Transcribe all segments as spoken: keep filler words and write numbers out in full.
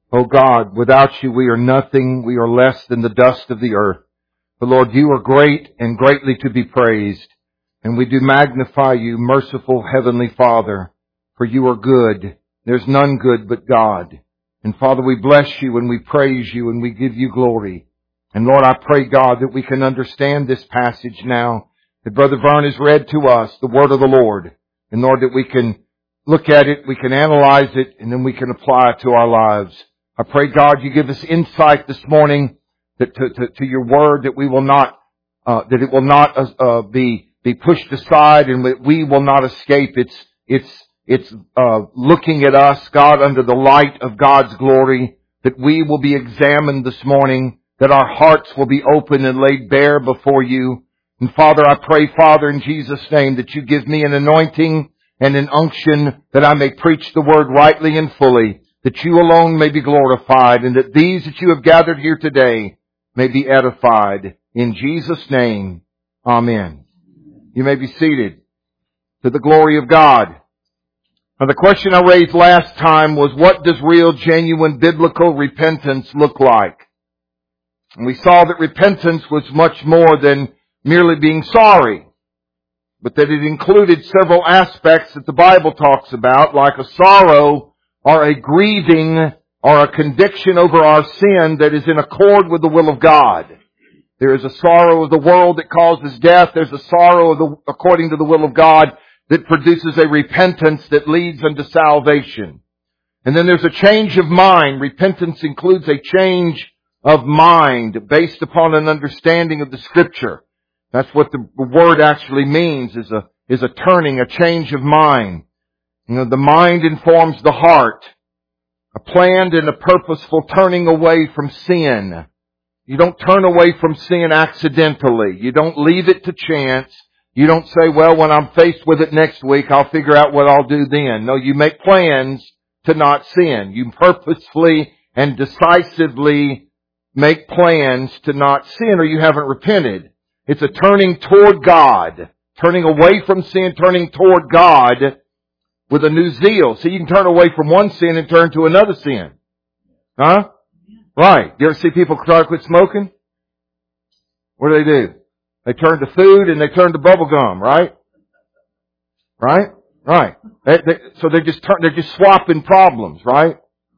Oh God, without you we are nothing. We are less than the dust of the earth. But Lord, you are great and greatly to be praised. And we do magnify you, merciful Heavenly Father, for you are good. There's none good but God. And Father, we bless you and we praise you and we give you glory. And Lord, I pray, God, that we can understand this passage now, that Brother Vern has read to us the word of the Lord. And Lord, that we can look at it, we can analyze it, and then we can apply it to our lives. I pray, God, you give us insight this morning that to, to, to your word, that we will not, uh, that it will not uh, be be pushed aside, and that we will not escape. It's it's it's uh, looking at us, God, under the light of God's glory. That we will be examined this morning. That our hearts will be open and laid bare before you. And Father, I pray, Father, in Jesus' name, that you give me an anointing and an unction that I may preach the word rightly and fully. That you alone may be glorified, and that these that you have gathered here today may be edified. In Jesus' name, amen. You may be seated. To the glory of God. Now, the question I raised last time was, what does real, genuine, biblical repentance look like? And we saw that repentance was much more than merely being sorry, but that it included several aspects that the Bible talks about, like a sorrow or a grieving or a conviction over our sin that is in accord with the will of God. There is a sorrow of the world that causes death. There's a sorrow of the, according to the will of God that produces a repentance that leads unto salvation. And then there's a change of mind. Repentance includes a change of mind based upon an understanding of the Scripture. That's what the word actually means, is a, is a turning, a change of mind. You know, the mind informs the heart. A planned and a purposeful turning away from sin. You don't turn away from sin accidentally. You don't leave it to chance. You don't say, well, when I'm faced with it next week, I'll figure out what I'll do then. No, you make plans to not sin. You purposefully and decisively make plans to not sin, or you haven't repented. It's a turning toward God. Turning away from sin, turning toward God with a new zeal. So you can turn away from one sin and turn to another sin. Huh? Right. You ever see people try to quit smoking? What do they do? They turn to food and they turn to bubble gum, right? Right? Right. They, they, so they just turn, they're just swapping problems, right?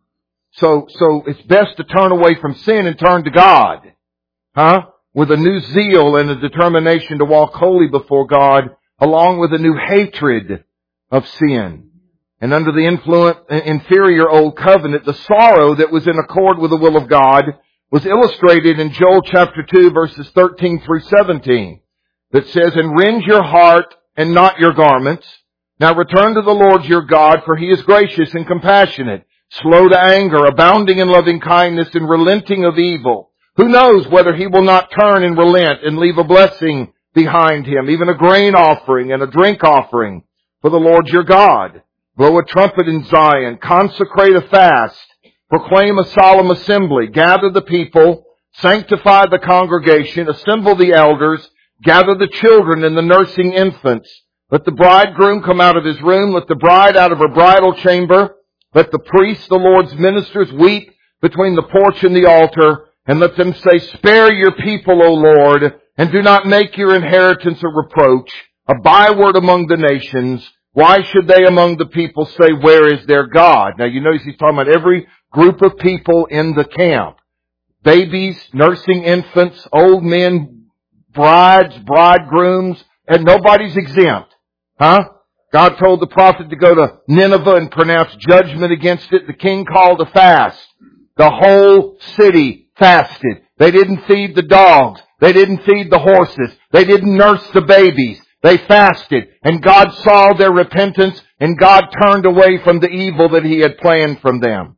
So, so it's best to turn away from sin and turn to God. Huh? With a new zeal and a determination to walk holy before God, along with a new hatred of sin. And under the influence, inferior old covenant, the sorrow that was in accord with the will of God was illustrated in Joel chapter two, verses thirteen through seventeen, that says, and rend your heart and not your garments. Now return to the Lord your God, for He is gracious and compassionate, slow to anger, abounding in loving kindness, and relenting of evil. Who knows whether He will not turn and relent and leave a blessing behind Him, even a grain offering and a drink offering for the Lord your God. Blow a trumpet in Zion, consecrate a fast, proclaim a solemn assembly, gather the people, sanctify the congregation, assemble the elders, gather the children and the nursing infants. Let the bridegroom come out of his room, let the bride out of her bridal chamber, let the priests, the Lord's ministers, weep between the porch and the altar, and let them say, spare your people, O Lord, and do not make your inheritance a reproach, a byword among the nations. Why should they among the people say, where is their God? Now you notice he's talking about every group of people in the camp. Babies, nursing infants, old men, brides, bridegrooms, and nobody's exempt. Huh? God told the prophet to go to Nineveh and pronounce judgment against it. The king called a fast. The whole city fasted. They didn't feed the dogs. They didn't feed the horses. They didn't nurse the babies. They fasted, and God saw their repentance, and God turned away from the evil that He had planned from them.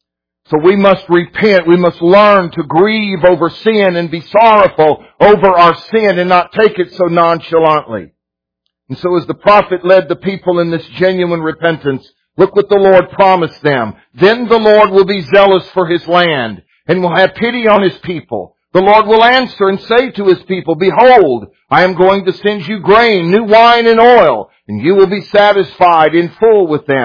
So we must repent. We must learn to grieve over sin and be sorrowful over our sin and not take it so nonchalantly. And so as the prophet led the people in this genuine repentance, look what the Lord promised them. Then the Lord will be zealous for His land and will have pity on His people. The Lord will answer and say to His people, behold, I am going to send you grain, new wine and oil, and you will be satisfied in full with them.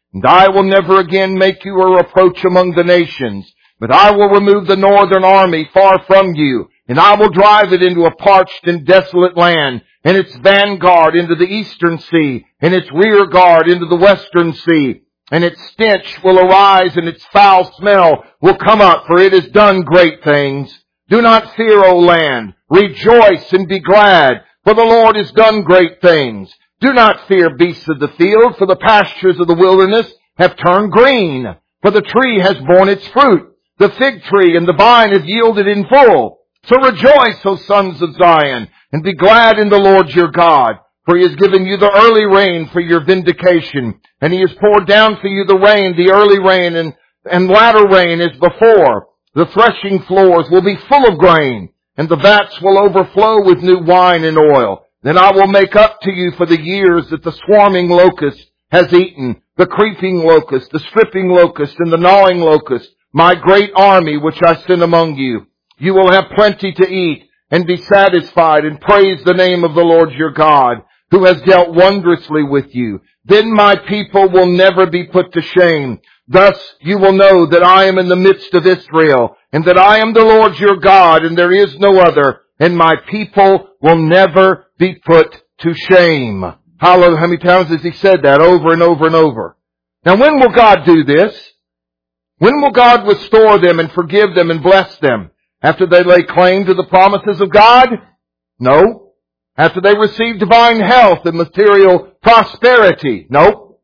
And I will never again make you a reproach among the nations, but I will remove the northern army far from you, and I will drive it into a parched and desolate land, and its vanguard into the eastern sea, and its rear guard into the western sea. And its stench will arise, and its foul smell will come up, for it has done great things. Do not fear, O land. Rejoice and be glad, for the Lord has done great things. Do not fear, beasts of the field, for the pastures of the wilderness have turned green, for the tree has borne its fruit. The fig tree and the vine have yielded in full. So rejoice, O sons of Zion, and be glad in the Lord your God. For he has given you the early rain for your vindication, and he has poured down for you the rain, the early rain and, and latter rain as before. The threshing floors will be full of grain, and the vats will overflow with new wine and oil. Then I will make up to you for the years that the swarming locust has eaten, the creeping locust, the stripping locust, and the gnawing locust, my great army which I send among you. You will have plenty to eat, and be satisfied, and praise the name of the Lord your God, who has dealt wondrously with you. Then my people will never be put to shame. Thus you will know that I am in the midst of Israel, and that I am the Lord your God, and there is no other, and my people will never be put to shame. Hallelujah. How many times has he said that over and over and over? Now when will God do this? When will God restore them and forgive them and bless them? After they lay claim to the promises of God? No. After they receive divine health and material prosperity? No.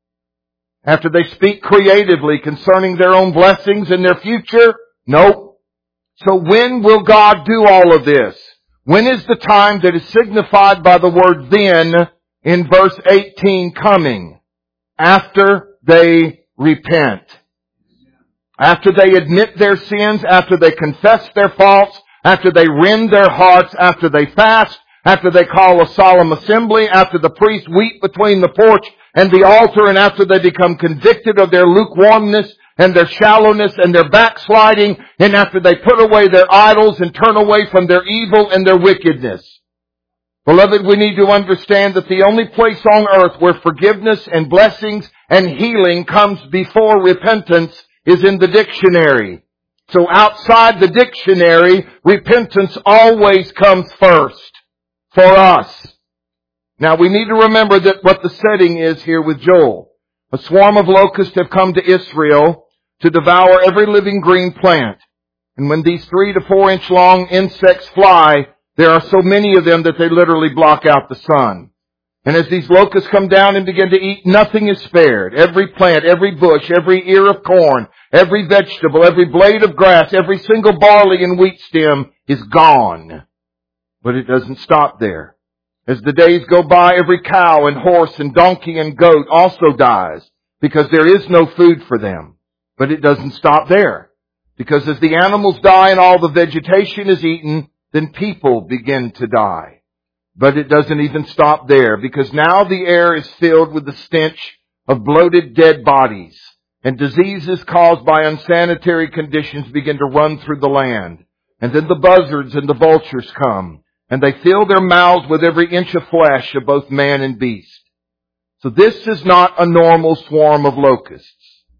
After they speak creatively concerning their own blessings and their future? No. So when will God do all of this? When is the time that is signified by the word then in verse eighteen coming? After they repent. After they admit their sins, after they confess their faults, after they rend their hearts, after they fast, after they call a solemn assembly, after the priest weep between the porch and the altar, and after they become convicted of their lukewarmness and their shallowness and their backsliding, and after they put away their idols and turn away from their evil and their wickedness. Beloved, we need to understand that the only place on earth where forgiveness and blessings and healing comes before repentance is in the dictionary. So outside the dictionary, repentance always comes first for us. Now we need to remember that what the setting is here with Joel. A swarm of locusts have come to Israel to devour every living green plant. And when these three to four inch long insects fly, there are so many of them that they literally block out the sun. And as these locusts come down and begin to eat, nothing is spared. Every plant, every bush, every ear of corn, every vegetable, every blade of grass, every single barley and wheat stem is gone. But it doesn't stop there. As the days go by, every cow and horse and donkey and goat also dies, because there is no food for them. But it doesn't stop there. Because as the animals die and all the vegetation is eaten, then people begin to die. But it doesn't even stop there, because now the air is filled with the stench of bloated dead bodies, and diseases caused by unsanitary conditions begin to run through the land. And then the buzzards and the vultures come, and they fill their mouths with every inch of flesh of both man and beast. So this is not a normal swarm of locusts.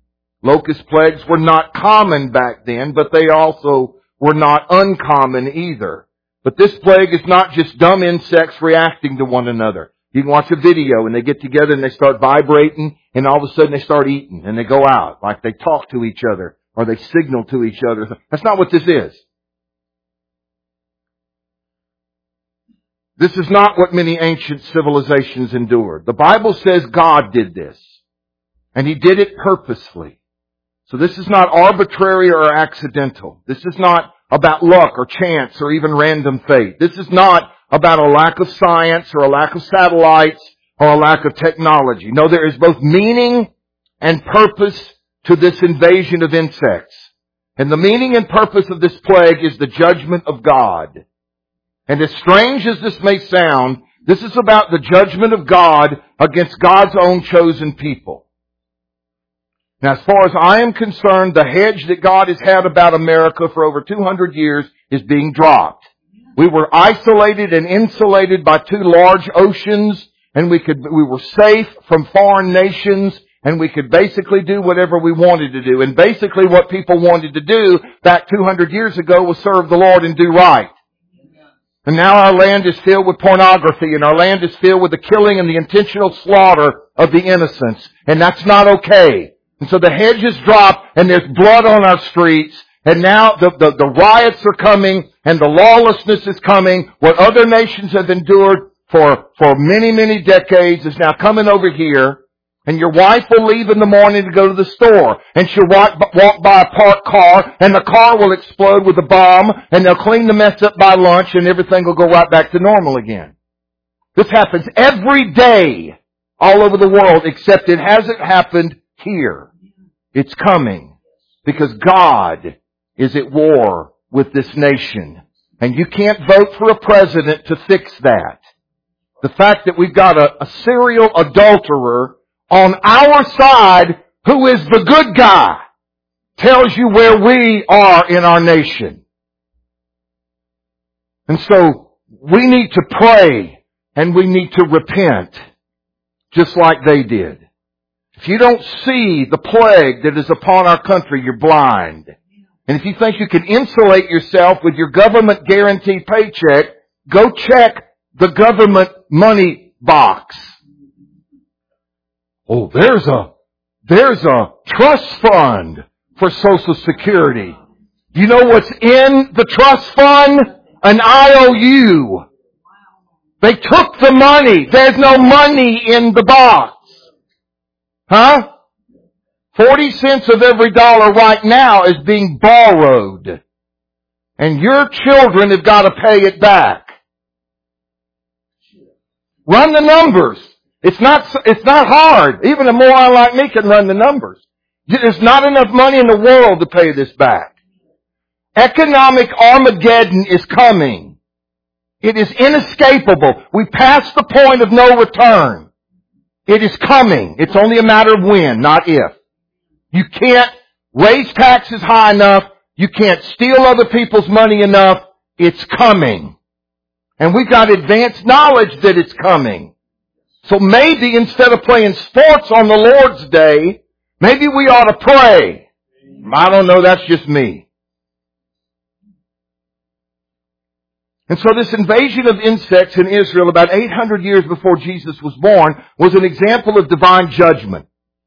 Locust plagues were not common back then, but they also were not uncommon either. But this plague is not just dumb insects reacting to one another. You can watch a video and they get together and they start vibrating, and all of a sudden they start eating and they go out like they talk to each other or they signal to each other. That's not what this is. This is not what many ancient civilizations endured. The Bible says God did this, and He did it purposefully. So this is not arbitrary or accidental. This is not about luck or chance or even random fate. This is not about a lack of science or a lack of satellites or a lack of technology. No, there is both meaning and purpose to this invasion of insects. And the meaning and purpose of this plague is the judgment of God. And as strange as this may sound, this is about the judgment of God against God's own chosen people. Now, as far as I am concerned, the hedge that God has had about America for over two hundred years is being dropped. We were isolated and insulated by two large oceans, and we could, we were safe from foreign nations, and we could basically do whatever we wanted to do. And basically what people wanted to do back two hundred years ago was serve the Lord and do right. And now our land is filled with pornography, and our land is filled with the killing and the intentional slaughter of the innocents. And that's not okay. And so the hedges drop, and there's blood on our streets, and now the, the, the riots are coming, and the lawlessness is coming. What other nations have endured for, for many, many decades is now coming over here. And your wife will leave in the morning to go to the store. And she'll walk, walk by a parked car, and the car will explode with a bomb, and they'll clean the mess up by lunch, and everything will go right back to normal again. This happens every day all over the world, except it hasn't happened here. It's coming. Because God is at war with this nation. And you can't vote for a president to fix that. The fact that we've got a, a serial adulterer on our side, who is the good guy, tells you where we are in our nation. And so we need to pray and we need to repent, just like they did. If you don't see the plague that is upon our country, you're blind. And if you think you can insulate yourself with your government guaranteed paycheck, go check the government money box. Oh, there's a, there's a trust fund for Social Security. You know what's in the trust fund? An I O U. They took the money. There's no money in the box. Huh? Forty cents of every dollar right now is being borrowed. And your children have got to pay it back. Run the numbers. It's not, it's not hard. Even a moron like me can run the numbers. There's not enough money in the world to pay this back. Economic Armageddon is coming. It is inescapable. We passed the point of no return. It is coming. It's only a matter of when, not if. You can't raise taxes high enough. You can't steal other people's money enough. It's coming. And we've got advanced knowledge that it's coming. So maybe instead of playing sports on the Lord's Day, maybe we ought to pray. I don't know, that's just me. And so this invasion of insects in Israel about eight hundred years before Jesus was born was an example of divine judgment.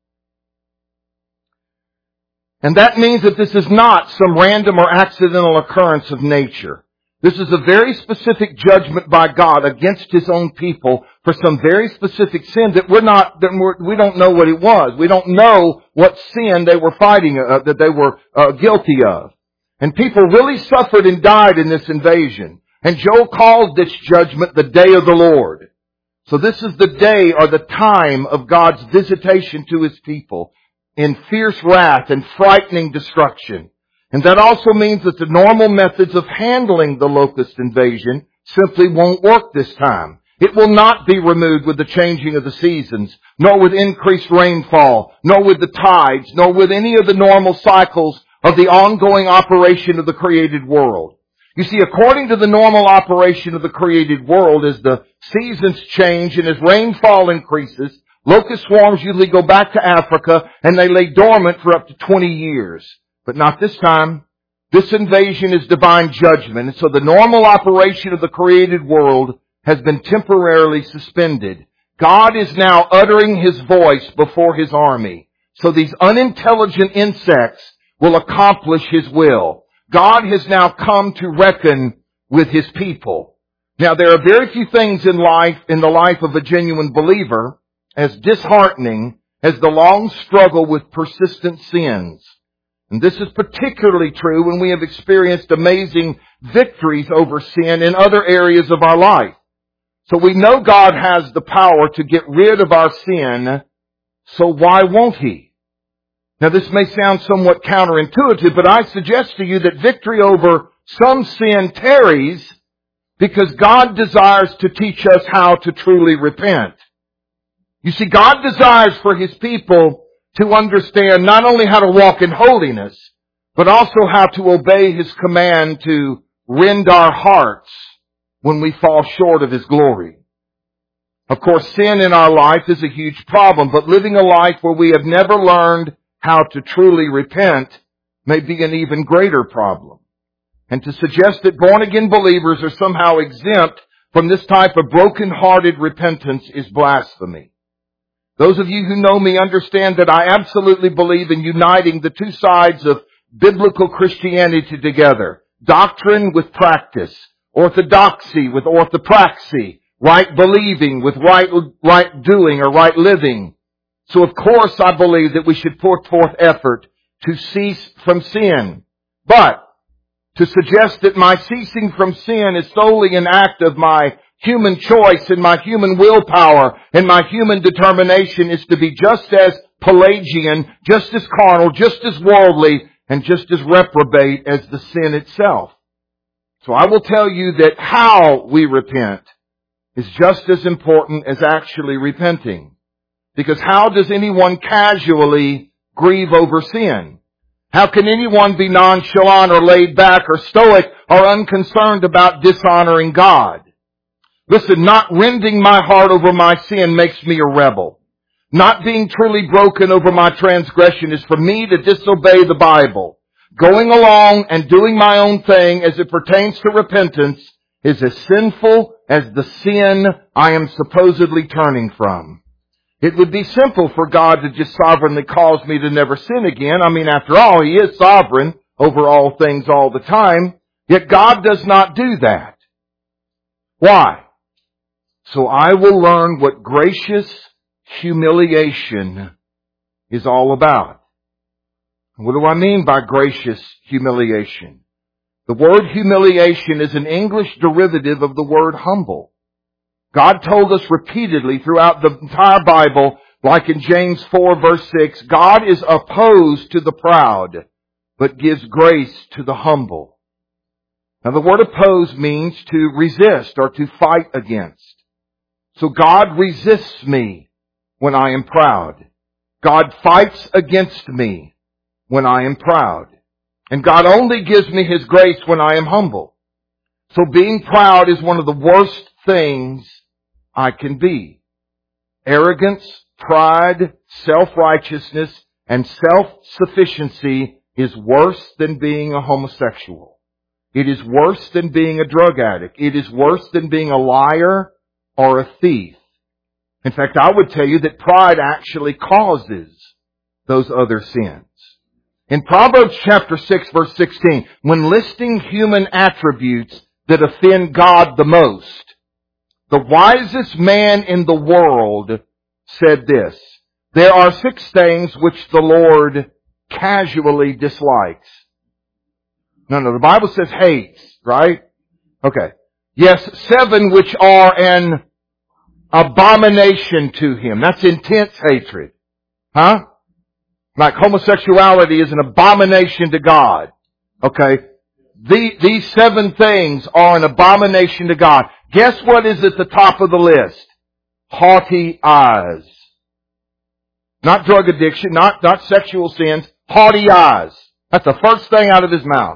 And that means that this is not some random or accidental occurrence of nature. This is a very specific judgment by God against His own people for some very specific sin that we're not, that we're, we don't know what it was. We don't know what sin they were fighting, uh, that they were uh, guilty of. And people really suffered and died in this invasion. And Joel called this judgment the day of the Lord. So this is the day or the time of God's visitation to His people in fierce wrath and frightening destruction. And that also means that the normal methods of handling the locust invasion simply won't work this time. It will not be removed with the changing of the seasons, nor with increased rainfall, nor with the tides, nor with any of the normal cycles of the ongoing operation of the created world. You see, according to the normal operation of the created world, as the seasons change and as rainfall increases, locust swarms usually go back to Africa and they lay dormant for up to twenty years. But not this time. This invasion is divine judgment. And so the normal operation of the created world has been temporarily suspended. God is now uttering His voice before His army. So these unintelligent insects will accomplish His will. God has now come to reckon with His people. Now there are very few things in life, in the life of a genuine believer, as disheartening as the long struggle with persistent sins. And this is particularly true when we have experienced amazing victories over sin in other areas of our life. So we know God has the power to get rid of our sin, so why won't He? Now this may sound somewhat counterintuitive, but I suggest to you that victory over some sin tarries because God desires to teach us how to truly repent. You see, God desires for His people to understand not only how to walk in holiness, but also how to obey His command to rend our hearts when we fall short of His glory. Of course, sin in our life is a huge problem, but living a life where we have never learned how to truly repent may be an even greater problem. And to suggest that born-again believers are somehow exempt from this type of broken-hearted repentance is blasphemy. Those of you who know me understand that I absolutely believe in uniting the two sides of biblical Christianity together. Doctrine with practice. Orthodoxy with orthopraxy. Right believing with right, right doing or right living. So of course I believe that we should put forth effort to cease from sin. But to suggest that my ceasing from sin is solely an act of my human choice and my human willpower and my human determination is to be just as Pelagian, just as carnal, just as worldly, and just as reprobate as the sin itself. So I will tell you that how we repent is just as important as actually repenting. Because how does anyone casually grieve over sin? How can anyone be nonchalant or laid back or stoic or unconcerned about dishonoring God? Listen, not rending my heart over my sin makes me a rebel. Not being truly broken over my transgression is for me to disobey the Bible. Going along and doing my own thing as it pertains to repentance is as sinful as the sin I am supposedly turning from. It would be simple for God to just sovereignly cause me to never sin again. I mean, after all, He is sovereign over all things all the time. Yet God does not do that. Why? So I will learn what gracious humiliation is all about. What do I mean by gracious humiliation? The word humiliation is an English derivative of the word humble. God told us repeatedly throughout the entire Bible, like in James four verse six, God is opposed to the proud, but gives grace to the humble. Now the word oppose means to resist or to fight against. So God resists me when I am proud. God fights against me when I am proud. And God only gives me His grace when I am humble. So being proud is one of the worst things I can be. Arrogance, pride, self-righteousness, and self-sufficiency is worse than being a homosexual. It is worse than being a drug addict. It is worse than being a liar or a thief. In fact, I would tell you that pride actually causes those other sins. In Proverbs chapter six verse sixteen, when listing human attributes that offend God the most, the wisest man in the world said this: there are six things which the Lord casually dislikes. No, no, the Bible says hates, right? Okay. Yes, seven which are an abomination to Him. That's intense hatred. Huh? Like homosexuality is an abomination to God. Okay. The, these seven things are an abomination to God. Guess what is at the top of the list? Haughty eyes. Not drug addiction, not, not sexual sins. Haughty eyes. That's the first thing out of His mouth.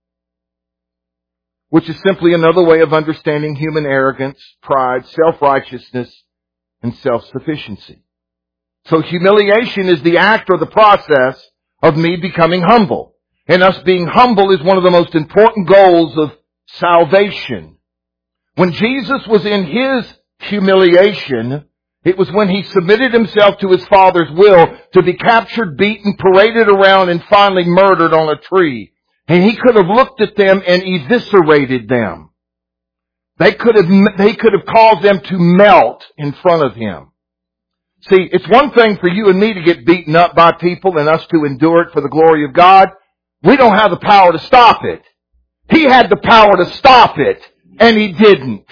Which is simply another way of understanding human arrogance, pride, self-righteousness, and self-sufficiency. So humiliation is the act or the process of me becoming humble. And us being humble is one of the most important goals of salvation. When Jesus was in His humiliation, it was when He submitted Himself to His Father's will to be captured, beaten, paraded around, and finally murdered on a tree. And He could have looked at them and eviscerated them. They could have, they could have caused them to melt in front of Him. See, it's one thing for you and me to get beaten up by people and us to endure it for the glory of God. We don't have the power to stop it. He had the power to stop it, and He didn't.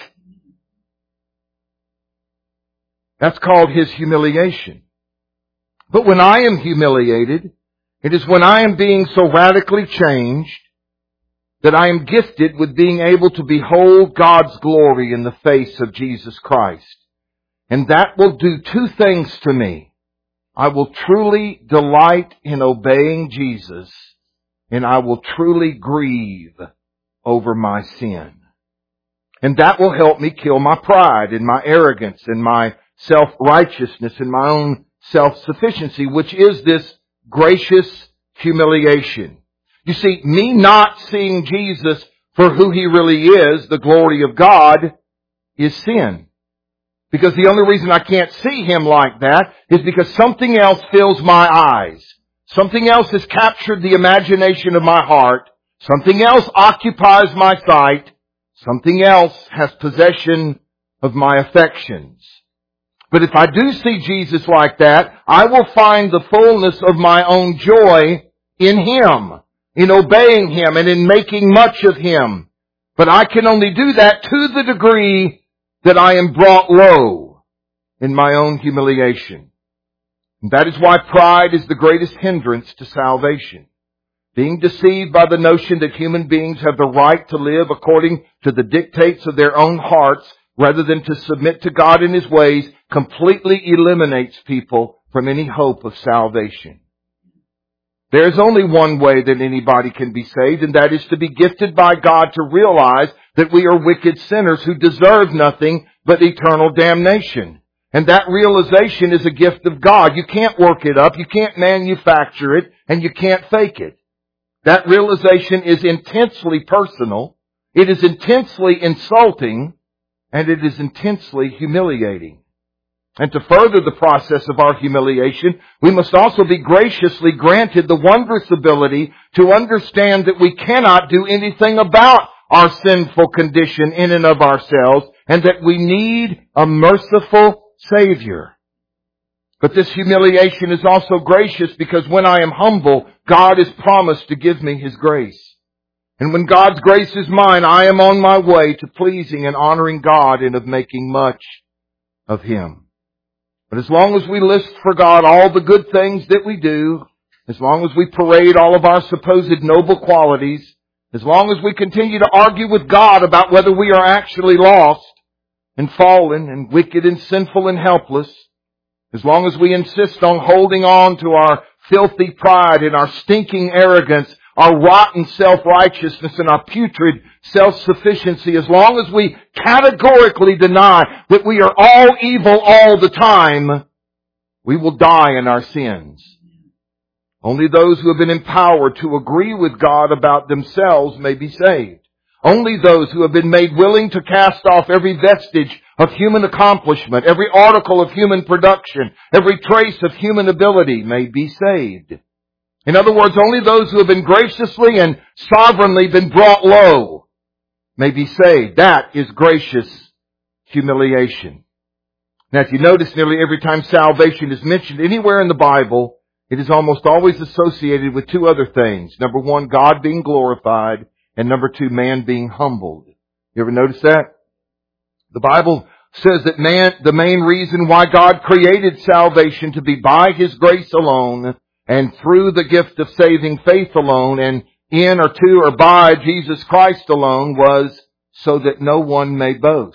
That's called His humiliation. But when I am humiliated, it is when I am being so radically changed that I am gifted with being able to behold God's glory in the face of Jesus Christ. And that will do two things to me. I will truly delight in obeying Jesus, and I will truly grieve over my sin. And that will help me kill my pride and my arrogance and my self-righteousness and my own self-sufficiency, which is this gracious humiliation. You see, me not seeing Jesus for who He really is, the glory of God, is sin. Because the only reason I can't see Him like that is because something else fills my eyes. Something else has captured the imagination of my heart. Something else occupies my sight. Something else has possession of my affections. But if I do see Jesus like that, I will find the fullness of my own joy in Him, in obeying Him and in making much of Him. But I can only do that to the degree that I am brought low in my own humiliation. And that is why pride is the greatest hindrance to salvation. Being deceived by the notion that human beings have the right to live according to the dictates of their own hearts rather than to submit to God in His ways completely eliminates people from any hope of salvation. There is only one way that anybody can be saved, and that is to be gifted by God to realize that we are wicked sinners who deserve nothing but eternal damnation. And that realization is a gift of God. You can't work it up, you can't manufacture it, and you can't fake it. That realization is intensely personal, it is intensely insulting, and it is intensely humiliating. And to further the process of our humiliation, we must also be graciously granted the wondrous ability to understand that we cannot do anything about our sinful condition in and of ourselves, and that we need a merciful Savior. But this humiliation is also gracious because when I am humble, God has promised to give me His grace. And when God's grace is mine, I am on my way to pleasing and honoring God and of making much of Him. But as long as we list for God all the good things that we do, as long as we parade all of our supposed noble qualities, as long as we continue to argue with God about whether we are actually lost and fallen and wicked and sinful and helpless, as long as we insist on holding on to our filthy pride and our stinking arrogance, our rotten self-righteousness and our putrid self-sufficiency, as long as we categorically deny that we are all evil all the time, we will die in our sins. Only those who have been empowered to agree with God about themselves may be saved. Only those who have been made willing to cast off every vestige of human accomplishment, every article of human production, every trace of human ability may be saved. In other words, only those who have been graciously and sovereignly been brought low may be saved. That is gracious humiliation. Now, if you notice, nearly every time salvation is mentioned anywhere in the Bible, it is almost always associated with two other things. Number one, God being glorified, and number two, man being humbled. You ever notice that? The Bible says that man, the main reason why God created salvation to be by His grace alone, and through the gift of saving faith alone, and in or to or by Jesus Christ alone, was so that no one may boast.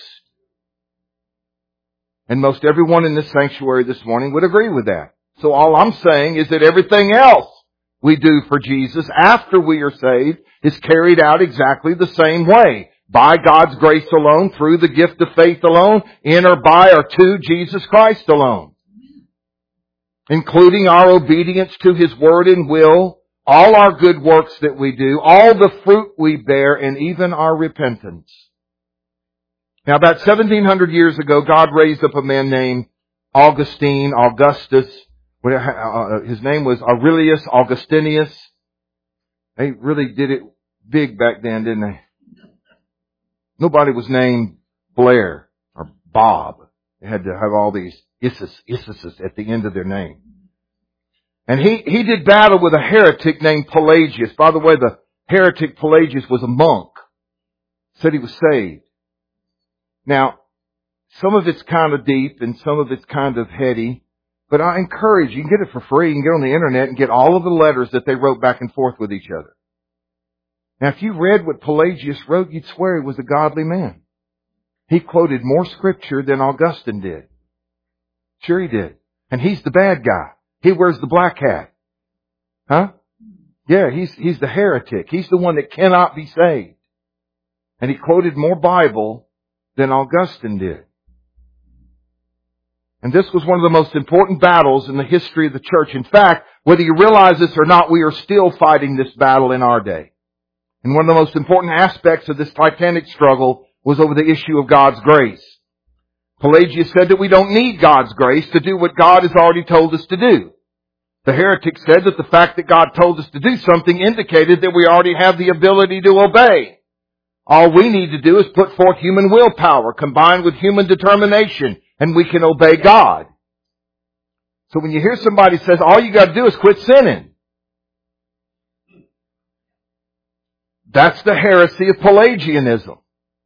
And most everyone in this sanctuary this morning would agree with that. So all I'm saying is that everything else we do for Jesus after we are saved is carried out exactly the same way. By God's grace alone, through the gift of faith alone, in or by or to Jesus Christ alone. Including our obedience to His word and will, all our good works that we do, all the fruit we bear, and even our repentance. Now, about seventeen hundred years ago, God raised up a man named Augustine, Augustus. His name was Aurelius Augustinius. They really did it big back then, didn't they? Nobody was named Blair or Bob. They had to have all these Isis, Isis at the end of their name. And he, he did battle with a heretic named Pelagius. By the way, the heretic Pelagius was a monk. Said he was saved. Now, some of it's kind of deep and some of it's kind of heady. But I encourage you, you can get it for free. You can get on the internet and get all of the letters that they wrote back and forth with each other. Now, if you read what Pelagius wrote, you'd swear he was a godly man. He quoted more scripture than Augustine did. Sure he did. And he's the bad guy. He wears the black hat. Huh? Yeah, he's, he's the heretic. He's the one that cannot be saved. And he quoted more Bible than Augustine did. And this was one of the most important battles in the history of the church. In fact, whether you realize this or not, we are still fighting this battle in our day. And one of the most important aspects of this titanic struggle was over the issue of God's grace. Pelagius said that we don't need God's grace to do what God has already told us to do. The heretic said that the fact that God told us to do something indicated that we already have the ability to obey. All we need to do is put forth human willpower combined with human determination, and we can obey God. So when you hear somebody says, all you got to do is quit sinning, that's the heresy of Pelagianism.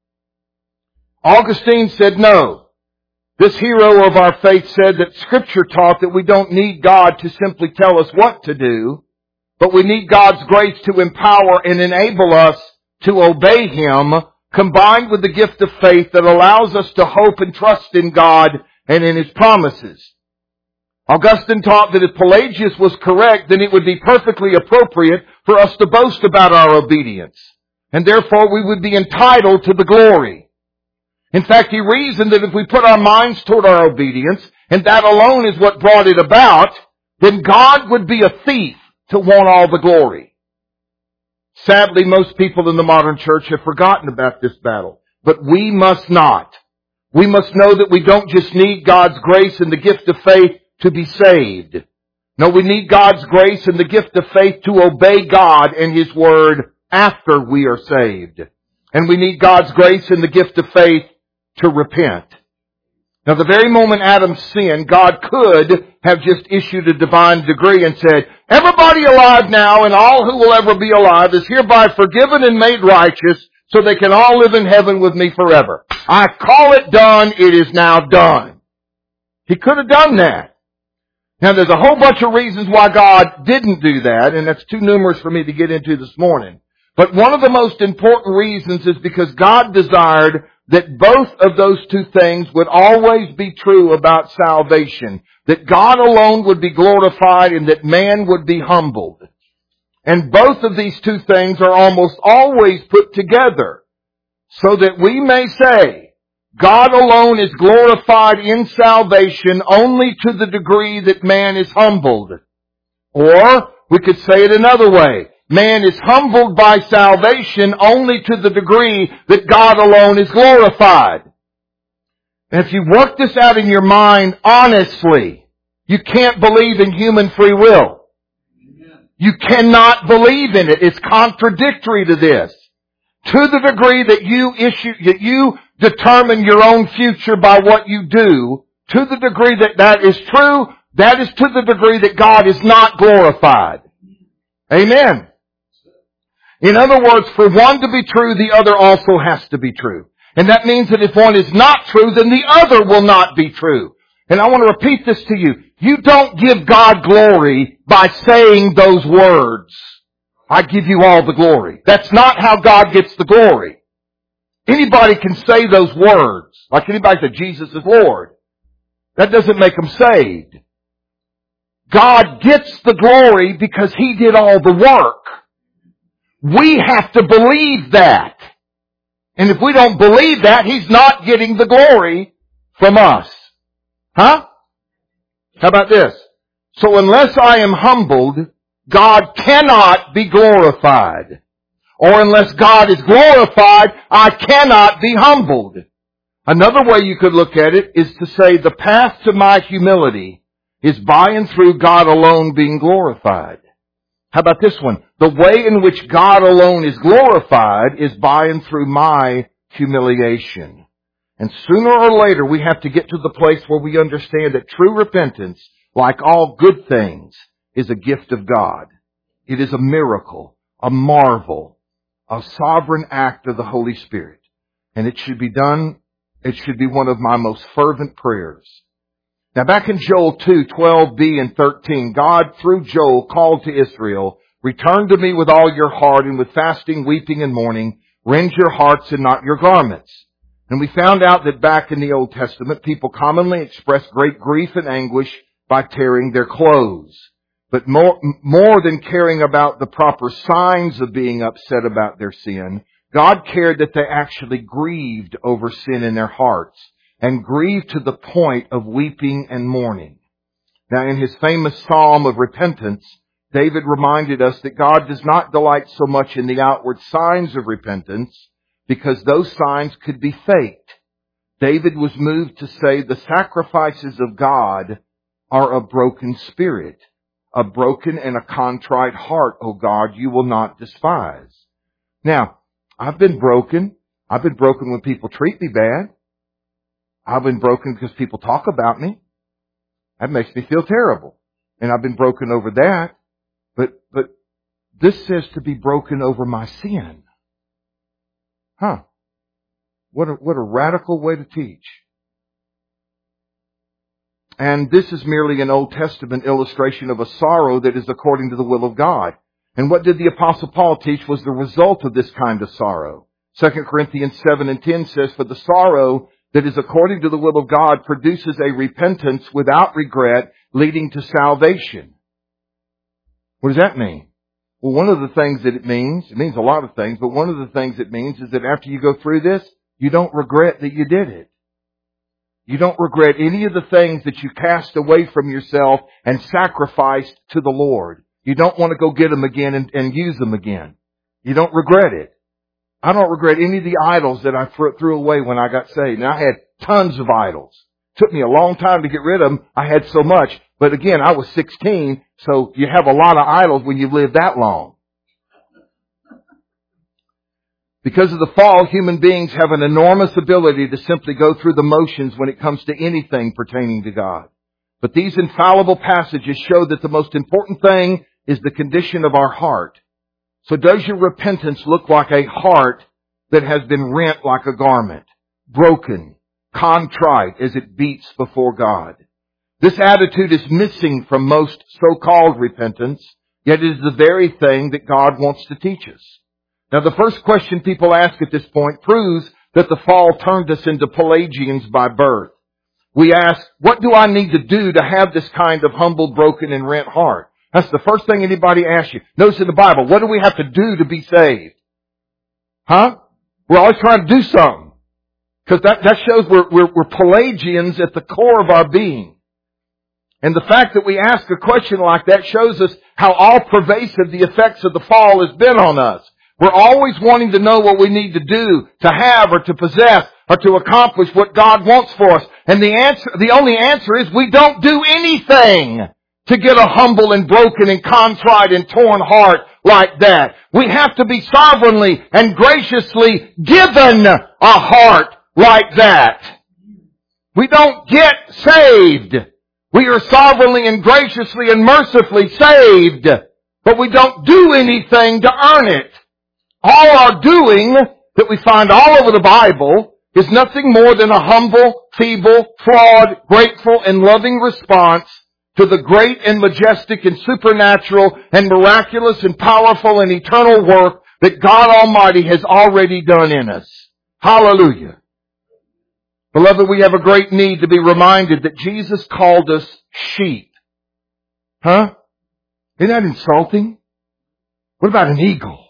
Augustine said no. This hero of our faith said that Scripture taught that we don't need God to simply tell us what to do, but we need God's grace to empower and enable us to obey Him, combined with the gift of faith that allows us to hope and trust in God and in His promises. Augustine taught that if Pelagius was correct, then it would be perfectly appropriate for us to boast about our obedience, and therefore we would be entitled to the glory. In fact, he reasoned that if we put our minds toward our obedience, and that alone is what brought it about, then God would be a thief to want all the glory. Sadly, most people in the modern church have forgotten about this battle. But we must not. We must know that we don't just need God's grace and the gift of faith to be saved. No, we need God's grace and the gift of faith to obey God and His Word after we are saved. And we need God's grace and the gift of faith to repent. Now, the very moment Adam sinned, God could have just issued a divine decree and said, everybody alive now and all who will ever be alive is hereby forgiven and made righteous so they can all live in heaven with me forever. I call it done. It is now done. He could have done that. Now, there's a whole bunch of reasons why God didn't do that, and that's too numerous for me to get into this morning. But one of the most important reasons is because God desired that both of those two things would always be true about salvation. That God alone would be glorified and that man would be humbled. And both of these two things are almost always put together so that we may say, God alone is glorified in salvation only to the degree that man is humbled. Or we could say it another way. Man is humbled by salvation only to the degree that God alone is glorified. And if you work this out in your mind honestly, you can't believe in human free will. You cannot believe in it. It's contradictory to this. To the degree that you issue, that you determine your own future by what you do, to the degree that that is true, that is to the degree that God is not glorified. Amen. In other words, for one to be true, the other also has to be true. And that means that if one is not true, then the other will not be true. And I want to repeat this to you. You don't give God glory by saying those words. I give you all the glory. That's not how God gets the glory. Anybody can say those words. Like anybody said, Jesus is Lord. That doesn't make them saved. God gets the glory because He did all the work. We have to believe that. And if we don't believe that, He's not getting the glory from us. Huh? How about this? So unless I am humbled, God cannot be glorified. Or unless God is glorified, I cannot be humbled. Another way you could look at it is to say the path to my humility is by and through God alone being glorified. How about this one? The way in which God alone is glorified is by and through my humiliation. And sooner or later we have to get to the place where we understand that true repentance, like all good things, is a gift of God. It is a miracle, a marvel, a sovereign act of the Holy Spirit. And it should be done, it should be one of my most fervent prayers. Now back in Joel two, twelve b and thirteen, God through Joel called to Israel, return to me with all your heart and with fasting, weeping and mourning, rend your hearts and not your garments. And we found out that back in the Old Testament, people commonly expressed great grief and anguish by tearing their clothes. But more, more than caring about the proper signs of being upset about their sin, God cared that they actually grieved over sin in their hearts, and grieved to the point of weeping and mourning. Now, in his famous Psalm of repentance, David reminded us that God does not delight so much in the outward signs of repentance, because those signs could be faked. David was moved to say the sacrifices of God are a broken spirit, a broken and a contrite heart, O God, you will not despise. Now, I've been broken. I've been broken when people treat me bad. I've been broken because people talk about me. That makes me feel terrible. And I've been broken over that. But, but this says to be broken over my sin. Huh. What a, what a radical way to teach. And this is merely an Old Testament illustration of a sorrow that is according to the will of God. And what did the Apostle Paul teach was the result of this kind of sorrow? Second Corinthians seven and ten says, for the sorrow that is according to the will of God produces a repentance without regret, leading to salvation. What does that mean? Well, one of the things that it means, it means a lot of things, but one of the things it means is that after you go through this, you don't regret that you did it. You don't regret any of the things that you cast away from yourself and sacrificed to the Lord. You don't want to go get them again and, and use them again. You don't regret it. I don't regret any of the idols that I threw away when I got saved. Now, I had tons of idols. It took me a long time to get rid of them. I had so much. But again, I was sixteen, so you have a lot of idols when you've lived that long. Because of the fall, human beings have an enormous ability to simply go through the motions when it comes to anything pertaining to God. But these infallible passages show that the most important thing is the condition of our heart. So does your repentance look like a heart that has been rent like a garment, broken, contrite as it beats before God? This attitude is missing from most so-called repentance, yet it is the very thing that God wants to teach us. Now, the first question people ask at this point proves that the fall turned us into Pelagians by birth. We ask, what do I need to do to have this kind of humble, broken, and rent heart? That's the first thing anybody asks you. Notice in the Bible, what do we have to do to be saved? Huh? We're always trying to do something. Because that, that shows we're, we're, we're Pelagians at the core of our being. And the fact that we ask a question like that shows us how all-pervasive the effects of the fall has been on us. We're always wanting to know what we need to do, to have or to possess or to accomplish what God wants for us. And the answer, the only answer is we don't do anything to get a humble and broken and contrite and torn heart like that. We have to be sovereignly and graciously given a heart like that. We don't get saved. We are sovereignly and graciously and mercifully saved, but we don't do anything to earn it. All our doing that we find all over the Bible is nothing more than a humble, feeble, flawed, grateful, and loving response to the great and majestic and supernatural and miraculous and powerful and eternal work that God Almighty has already done in us. Hallelujah. Beloved, we have a great need to be reminded that Jesus called us sheep. Huh? Isn't that insulting? What about an eagle?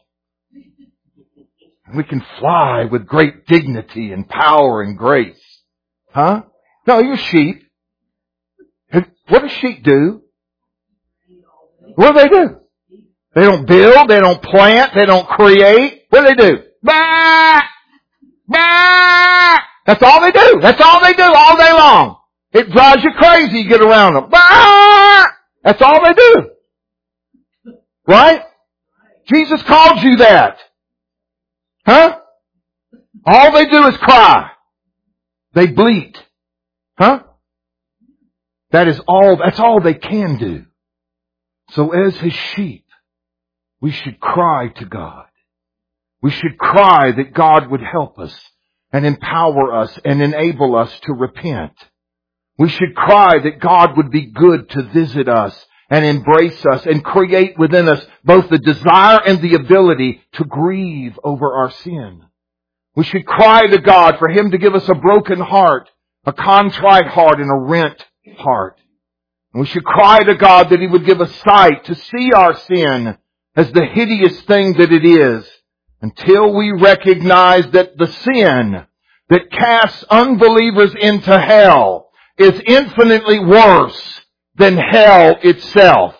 We can fly with great dignity and power and grace. Huh? No, you're sheep. What does sheep do? What do they do? They don't build, they don't plant, they don't create. What do they do? Bah! Bah! That's all they do. That's all they do all day long. It drives you crazy you get around them. Bah! That's all they do. Right? Jesus called you that. Huh? All they do is cry. They bleat. Huh? That is all, that's all they can do. So as His sheep, we should cry to God. We should cry that God would help us and empower us and enable us to repent. We should cry that God would be good to visit us and embrace us and create within us both the desire and the ability to grieve over our sin. We should cry to God for Him to give us a broken heart, a contrite heart, and a rent heart. And we should cry to God that He would give us sight to see our sin as the hideous thing that it is, until we recognize that the sin that casts unbelievers into hell is infinitely worse than hell itself.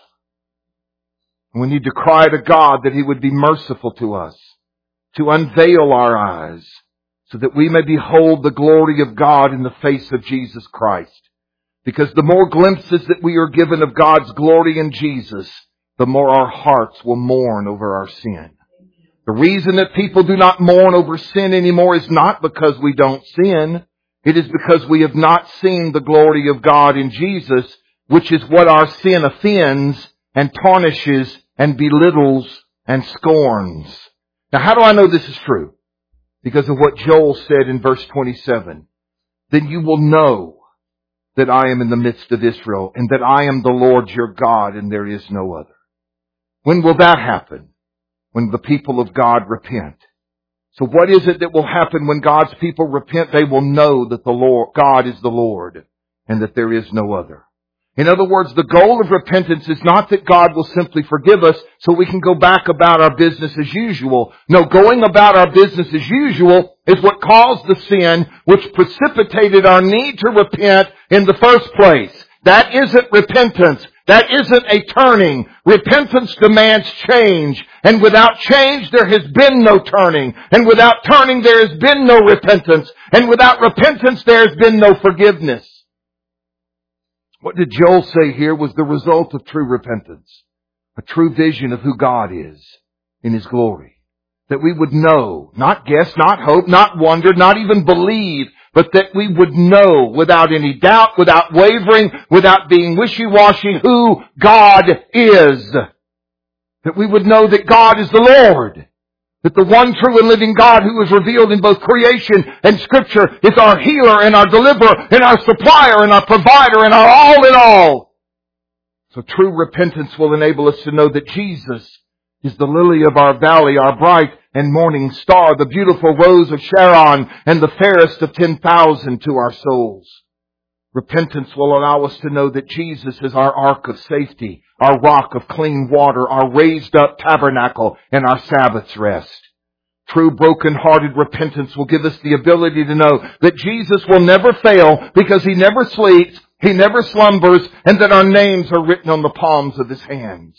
We need to cry to God that He would be merciful to us, to unveil our eyes, so that we may behold the glory of God in the face of Jesus Christ. Because the more glimpses that we are given of God's glory in Jesus, the more our hearts will mourn over our sin. The reason that people do not mourn over sin anymore is not because we don't sin. It is because we have not seen the glory of God in Jesus, which is what our sin offends and tarnishes and belittles and scorns. Now, how do I know this is true? Because of what Joel said in verse twenty-seven. Then you will know that I am in the midst of Israel, and that I am the Lord your God, and there is no other. When will that happen? When the people of God repent. So what is it that will happen when God's people repent? They will know that the Lord, God is the Lord, and that there is no other. In other words, the goal of repentance is not that God will simply forgive us so we can go back about our business as usual. No, going about our business as usual is what caused the sin which precipitated our need to repent in the first place. That isn't repentance. That isn't a turning. Repentance demands change. And without change, there has been no turning. And without turning, there has been no repentance. And without repentance, there has been no forgiveness. What did Joel say here was the result of true repentance? A true vision of who God is in His glory. That we would know, not guess, not hope, not wonder, not even believe, but that we would know without any doubt, without wavering, without being wishy-washy who God is. That we would know that God is the Lord. That the one true and living God who is revealed in both creation and Scripture is our healer and our deliverer and our supplier and our provider and our all in all. So true repentance will enable us to know that Jesus is the lily of our valley, our bright and morning star, the beautiful rose of Sharon, and the fairest of ten thousand to our souls. Repentance will allow us to know that Jesus is our ark of safety, our rock of clean water, our raised up tabernacle, and our Sabbath's rest. True broken-hearted repentance will give us the ability to know that Jesus will never fail because He never sleeps, He never slumbers, and that our names are written on the palms of His hands.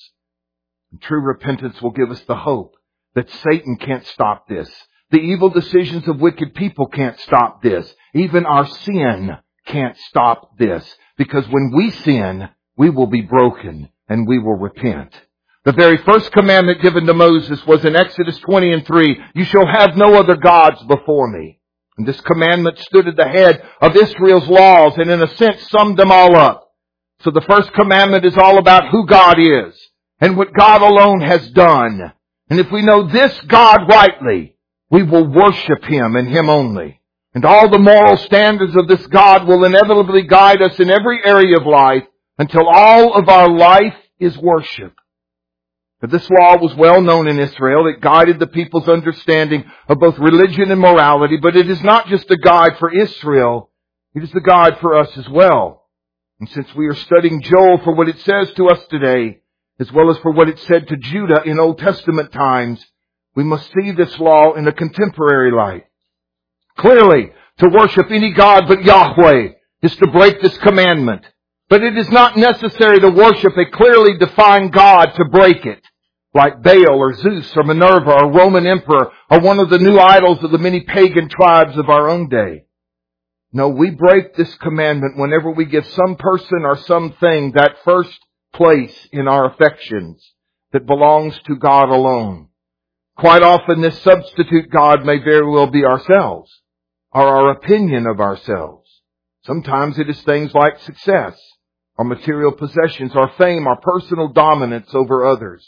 And true repentance will give us the hope that Satan can't stop this. The evil decisions of wicked people can't stop this. Even our sin can't stop this. Because when we sin, we will be broken and we will repent. The very first commandment given to Moses was in Exodus twenty and three. You shall have no other gods before me. And this commandment stood at the head of Israel's laws and in a sense summed them all up. So the first commandment is all about who God is and what God alone has done. And if we know this God rightly, we will worship Him and Him only. And all the moral standards of this God will inevitably guide us in every area of life until all of our life is worship. But this law was well known in Israel. It guided the people's understanding of both religion and morality. But it is not just a guide for Israel. It is the guide for us as well. And since we are studying Joel for what it says to us today, as well as for what it said to Judah in Old Testament times, we must see this law in a contemporary light. Clearly, to worship any God but Yahweh is to break this commandment. But it is not necessary to worship a clearly defined God to break it, like Baal or Zeus or Minerva or Roman Emperor or one of the new idols of the many pagan tribes of our own day. No, we break this commandment whenever we give some person or something that first place in our affections that belongs to God alone. Quite often this substitute God may very well be ourselves or our opinion of ourselves. Sometimes it is things like success, our material possessions, our fame, our personal dominance over others.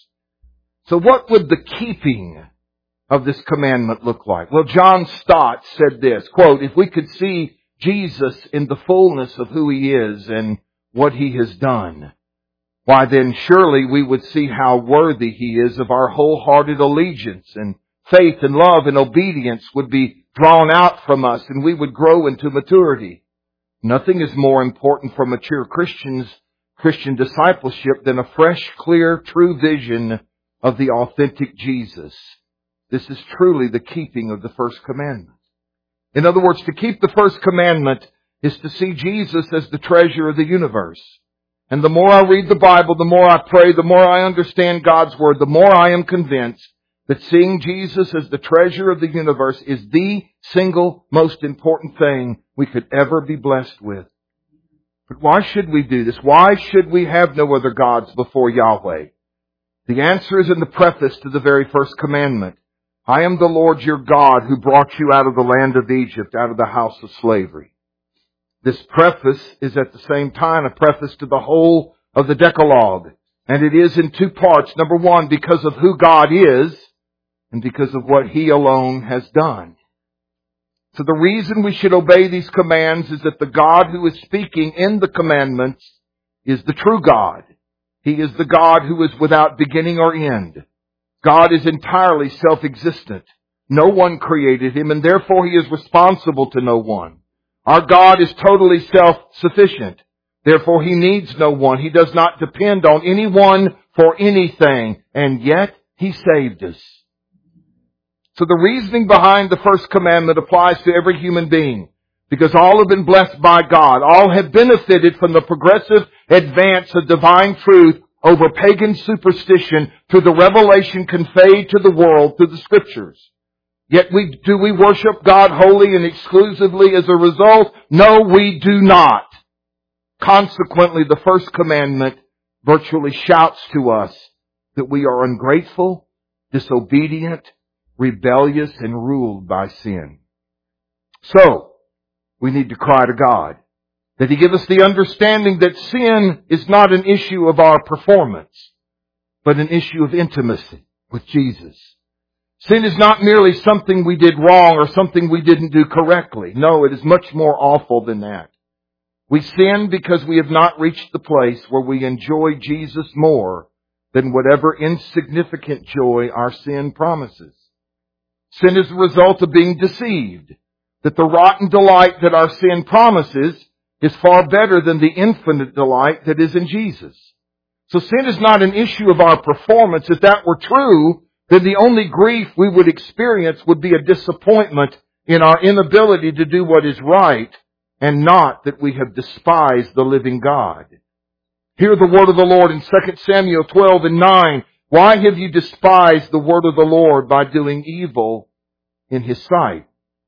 So what would the keeping of this commandment look like? Well, John Stott said this, quote, if we could see Jesus in the fullness of who He is and what He has done, why then surely we would see how worthy He is of our wholehearted allegiance, and faith and love and obedience would be drawn out from us and we would grow into maturity. Nothing is more important for mature Christians, Christian discipleship than a fresh, clear, true vision of the authentic Jesus this is truly the keeping of the first commandment. In other words, to keep the first commandment is to see Jesus as the treasure of the universe. And the more I read the Bible, the more I pray, the more I understand God's Word, the more I am convinced that seeing Jesus as the treasure of the universe is the single most important thing we could ever be blessed with. But why should we do this? Why should we have no other gods before Yahweh? The answer is in the preface to the very first commandment. I am the Lord your God who brought you out of the land of Egypt, out of the house of slavery. This preface is at the same time a preface to the whole of the Decalogue. And it is in two parts. Number one, because of who God is and because of what He alone has done. So the reason we should obey these commands is that the God who is speaking in the commandments is the true God. He is the God who is without beginning or end. God is entirely self-existent. No one created Him, and therefore He is responsible to no one. Our God is totally self-sufficient. Therefore He needs no one. He does not depend on anyone for anything, and yet He saved us. So the reasoning behind the first commandment applies to every human being, because all have been blessed by God. All have benefited from the progressive advance of divine truth over pagan superstition through the revelation conveyed to the world through the Scriptures. Yet we, do we worship God wholly and exclusively as a result? No, we do not. Consequently, the first commandment virtually shouts to us that we are ungrateful, disobedient, rebellious, and ruled by sin. So, we need to cry to God that He give us the understanding that sin is not an issue of our performance, but an issue of intimacy with Jesus. Sin is not merely something we did wrong or something we didn't do correctly. No, it is much more awful than that. We sin because we have not reached the place where we enjoy Jesus more than whatever insignificant joy our sin promises. Sin is the result of being deceived, that the rotten delight that our sin promises is far better than the infinite delight that is in Jesus. So sin is not an issue of our performance. If that were true, then the only grief we would experience would be a disappointment in our inability to do what is right, and not that we have despised the living God. Hear the word of the Lord in Second Samuel twelve and nine. Why have you despised the word of the Lord by doing evil in His sight?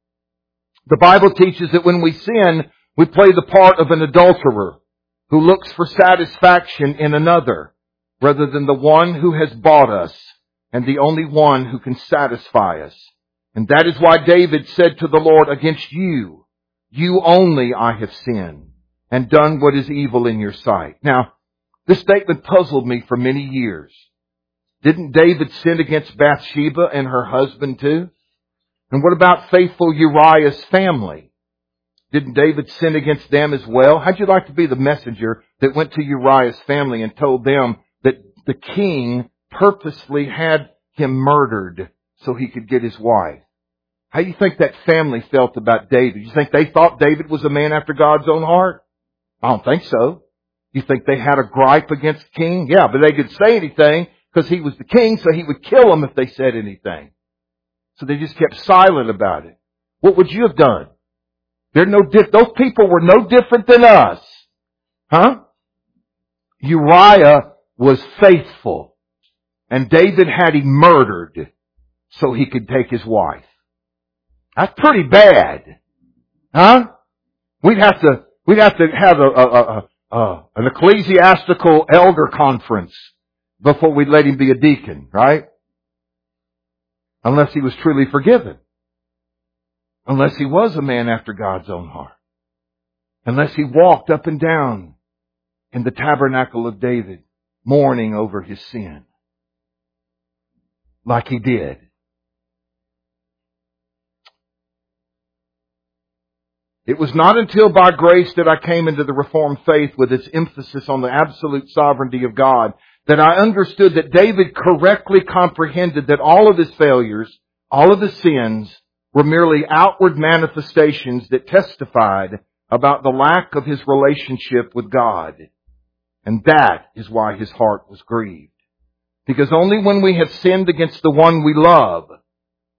The Bible teaches that when we sin, we play the part of an adulterer who looks for satisfaction in another rather than the one who has bought us and the only one who can satisfy us. And that is why David said to the Lord, against you, you only I have sinned and done what is evil in your sight. Now, this statement puzzled me for many years. Didn't David sin against Bathsheba and her husband too? And what about faithful Uriah's family? Didn't David sin against them as well? How'd you like to be the messenger that went to Uriah's family and told them that the king purposely had him murdered so he could get his wife? How do you think that family felt about David? You think they thought David was a man after God's own heart? I don't think so. You think they had a gripe against the king? Yeah, but they could say anything because he was the king, so he would kill them if they said anything. So they just kept silent about it. What would you have done? They're no diff- Those people were no different than us. Huh? Uriah was faithful. And David had him murdered so he could take his wife. That's pretty bad. Huh? We'd have to, we'd have to have a, a, a, a, an ecclesiastical elder conference before we'd let him be a deacon, right? Unless he was truly forgiven. Unless he was a man after God's own heart. Unless he walked up and down in the tabernacle of David, mourning over his sin. Like he did. It was not until by grace that I came into the Reformed faith with its emphasis on the absolute sovereignty of God that I understood that David correctly comprehended that all of his failures, all of his sins, were merely outward manifestations that testified about the lack of his relationship with God. And that is why his heart was grieved. Because only when we have sinned against the one we love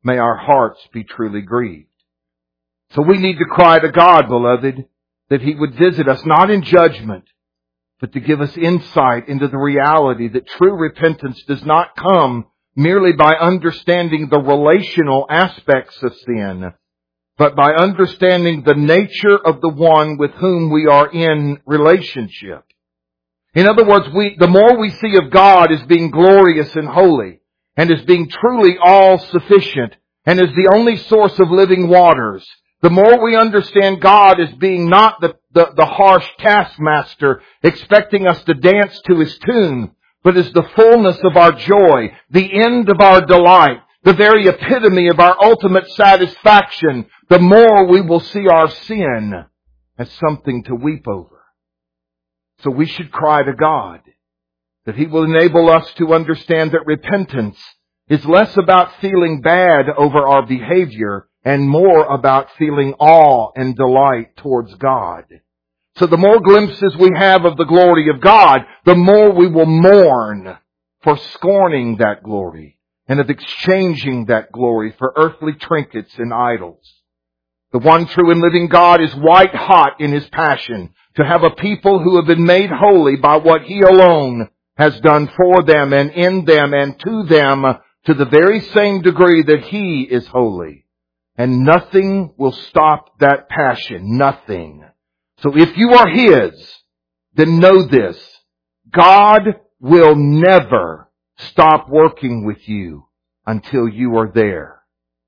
may our hearts be truly grieved. So we need to cry to God, beloved, that He would visit us, not in judgment, but to give us insight into the reality that true repentance does not come merely by understanding the relational aspects of sin, but by understanding the nature of the one with whom we are in relationship. In other words, we, the more we see of God as being glorious and holy, and as being truly all-sufficient, and as the only source of living waters, the more we understand God as being not the, the, the harsh taskmaster expecting us to dance to His tune, but as the fullness of our joy, the end of our delight, the very epitome of our ultimate satisfaction, the more we will see our sin as something to weep over. So we should cry to God that He will enable us to understand that repentance is less about feeling bad over our behavior and more about feeling awe and delight towards God. So the more glimpses we have of the glory of God, the more we will mourn for scorning that glory and of exchanging that glory for earthly trinkets and idols. The one true and living God is white hot in His passion to have a people who have been made holy by what He alone has done for them and in them and to them to the very same degree that He is holy. And nothing will stop that passion. Nothing. So if you are His, then know this. God will never stop working with you until you are there.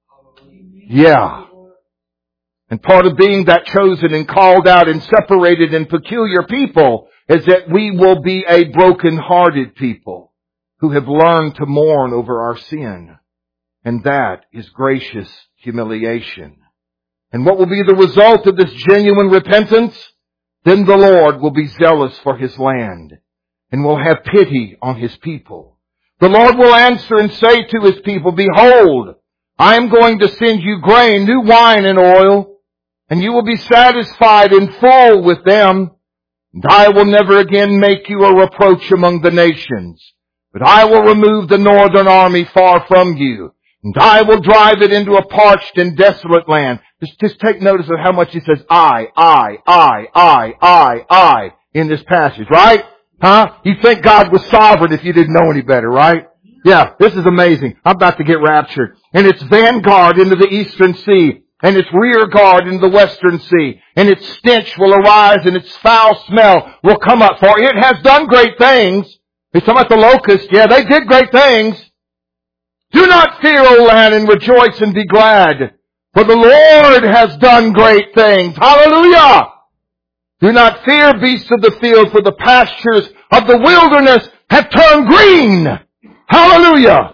Yeah. And part of being that chosen and called out and separated and peculiar people is that we will be a broken-hearted people who have learned to mourn over our sin. And that is gracious humiliation. And what will be the result of this genuine repentance? Then the Lord will be zealous for His land and will have pity on His people. The Lord will answer and say to His people, behold, I am going to send you grain, new wine and oil, and you will be satisfied and full with them. And I will never again make you a reproach among the nations, but I will remove the northern army far from you, and I will drive it into a parched and desolate land. Just, just take notice of how much He says I, I, I, I, I, I in this passage, right? Huh? You'd think God was sovereign if you didn't know any better, right? Yeah, this is amazing. I'm about to get raptured. And its vanguard into the eastern sea, and its rear guard into the western sea, and its stench will arise, and its foul smell will come up. For it has done great things. He's talking about the locusts. Yeah, they did great things. Do not fear, O land, and rejoice and be glad, for the Lord has done great things. Hallelujah! Do not fear, beasts of the field, for the pastures of the wilderness have turned green. Hallelujah!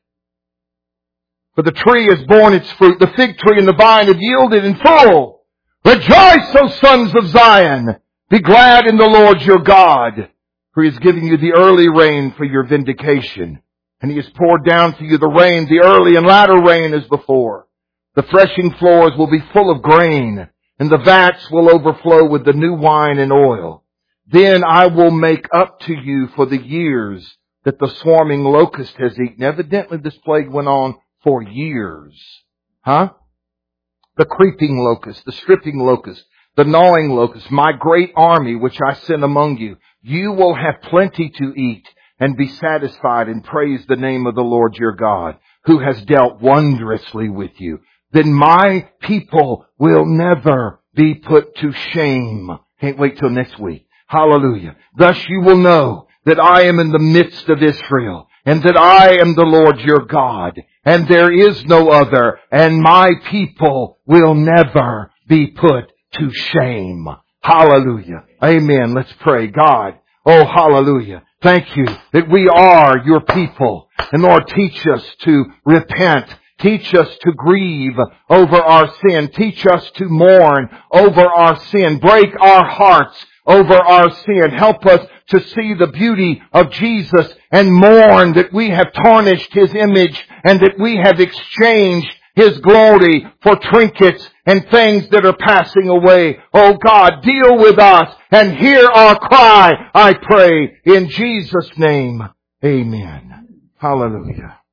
For the tree has borne its fruit, the fig tree and the vine have yielded in full. Rejoice, O sons of Zion! Be glad in the Lord your God, for He is giving you the early rain for your vindication. And He has poured down for you the rain, the early and latter rain as before. The threshing floors will be full of grain, and the vats will overflow with the new wine and oil. Then I will make up to you for the years that the swarming locust has eaten. Evidently this plague went on for years. Huh? The creeping locust, the stripping locust, the gnawing locust, my great army which I send among you. You will have plenty to eat and be satisfied and praise the name of the Lord your God, who has dealt wondrously with you. Then my people will never be put to shame. Can't wait till next week. Hallelujah. Thus you will know that I am in the midst of Israel, and that I am the Lord your God, and there is no other, and my people will never be put to shame. Hallelujah. Amen. Let's pray. God, oh hallelujah. Thank you that we are your people. And Lord, teach us to repent. Teach us to grieve over our sin. Teach us to mourn over our sin. Break our hearts over our sin. Help us to see the beauty of Jesus and mourn that we have tarnished His image and that we have exchanged His glory for trinkets and things that are passing away. Oh God, deal with us and hear our cry, I pray, in Jesus' name. Amen. Hallelujah.